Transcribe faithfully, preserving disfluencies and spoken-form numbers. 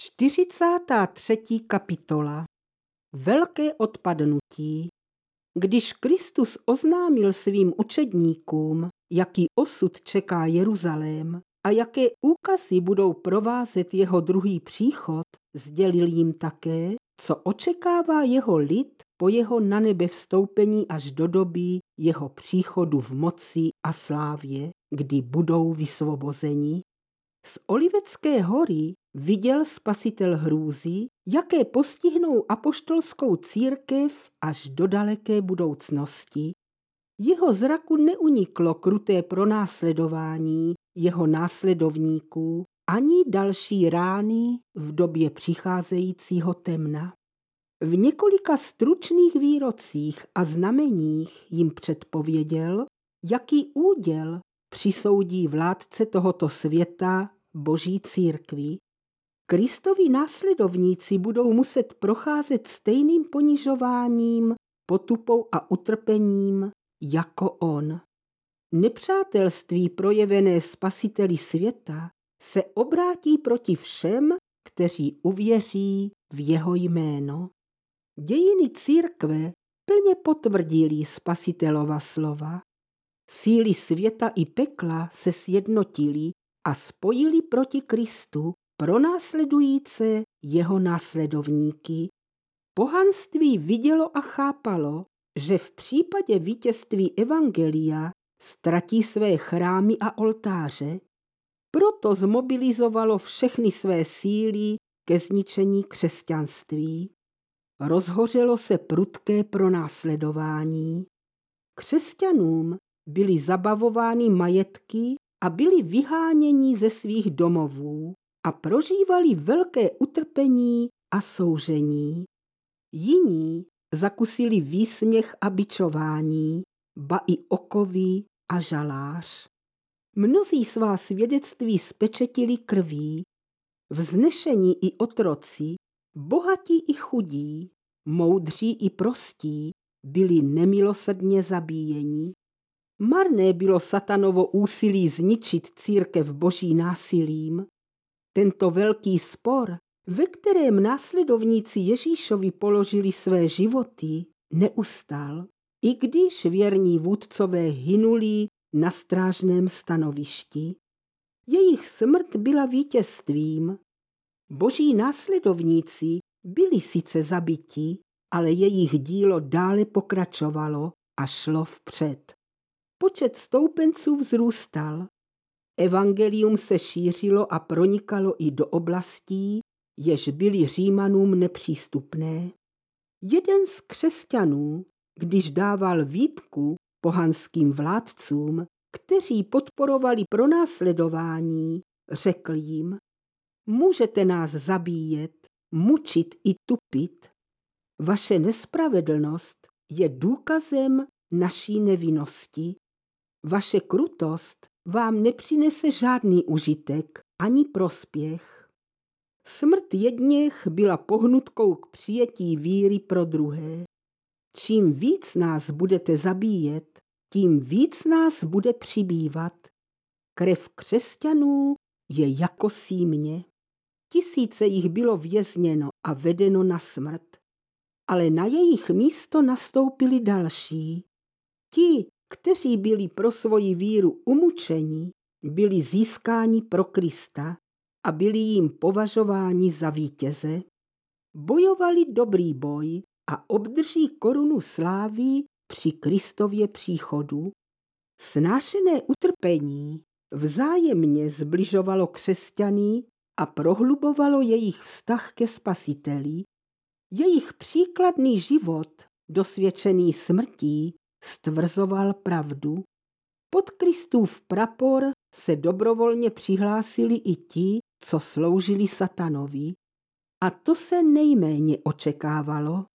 čtyřicátá třetí kapitola. Velké odpadnutí. Když Kristus oznámil svým učedníkům, jaký osud čeká Jeruzalém a jaké úkazy budou provázet jeho druhý příchod, sdělil jim také, co očekává jeho lid po jeho na nebe vstoupení až do doby jeho příchodu v moci a slávě, kdy budou vysvobozeni. Z Olivecké hory viděl Spasitel hrůzy, jaké postihnou apoštolskou církev až do daleké budoucnosti. Jeho zraku neuniklo kruté pronásledování jeho následovníků ani další rány v době přicházejícího temna. V několika stručných výrocích a znameních jim předpověděl, jaký úděl přisoudí vládce tohoto světa Boží církvi. Kristovi následovníci budou muset procházet stejným ponižováním, potupou a utrpením jako on. Nepřátelství projevené Spasiteli světa se obrátí proti všem, kteří uvěří v jeho jméno. Dějiny církve plně potvrdily Spasitelova slova. Síly světa i pekla se sjednotily a spojili proti Kristu pronásledující jeho následovníky. Pohanství vidělo a chápalo, že v případě vítězství evangelia ztratí své chrámy a oltáře. Proto zmobilizovalo všechny své síly ke zničení křesťanství. Rozhořelo se prudké pronásledování. Křesťanům byly zabavovány majetky a byli vyháněni ze svých domovů a prožívali velké utrpení a soužení. Jiní zakusili výsměch a bičování, ba i okovy a žalář. Mnozí svá svědectví spečetili krví, vznešení i otroci, bohatí i chudí, moudří i prostí byli nemilosrdně zabíjeni. Marné bylo satanovo úsilí zničit církev Boží násilím. Tento velký spor, ve kterém následovníci Ježíšovi položili své životy, neustal, i když věrní vůdcové hynuli na strážném stanovišti. Jejich smrt byla vítězstvím. Boží následovníci byli sice zabiti, ale jejich dílo dále pokračovalo a šlo vpřed. Počet stoupenců vzrůstal. Evangelium se šířilo a pronikalo i do oblastí, jež byly Římanům nepřístupné. Jeden z křesťanů, když dával výtku pohanským vládcům, kteří podporovali pronásledování, řekl jim: můžete nás zabíjet, mučit i tupit. Vaše nespravedlnost je důkazem naší nevinnosti. Vaše krutost vám nepřinese žádný užitek ani prospěch. Smrt jedněch byla pohnutkou k přijetí víry pro druhé. Čím víc nás budete zabíjet, tím víc nás bude přibývat. Krev křesťanů je jako símě. Tisíce jich bylo vězněno a vedeno na smrt. Ale na jejich místo nastoupili další. Ti, kteří byli pro svoji víru umučeni, byli získáni pro Krista a byli jim považováni za vítěze. Bojovali dobrý boj a obdrží korunu slávy při Kristově příchodu. Snášené utrpení vzájemně zbližovalo křesťany a prohlubovalo jejich vztah ke Spasiteli. Jejich příkladný život, dosvědčený smrtí, stvrzoval pravdu. Pod Kristův prapor se dobrovolně přihlásili i ti, co sloužili satanovi. A to se nejméně očekávalo.